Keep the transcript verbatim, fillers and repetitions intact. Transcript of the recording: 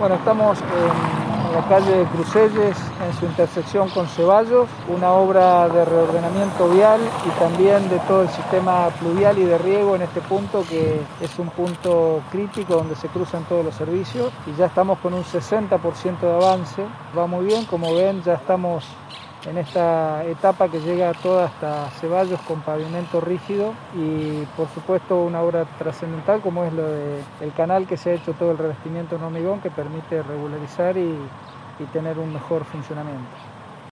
Bueno, estamos en la calle Crucelles, en su intersección con Ceballos, una obra de reordenamiento vial y también de todo el sistema pluvial y de riego en este punto, que es un punto crítico donde se cruzan todos los servicios, y ya estamos con un sesenta por ciento de avance. Va muy bien, como ven, ya estamos en esta etapa que llega toda hasta Ceballos con pavimento rígido y por supuesto una obra trascendental como es lo del canal, que se ha hecho todo el revestimiento en hormigón que permite regularizar y, y tener un mejor funcionamiento.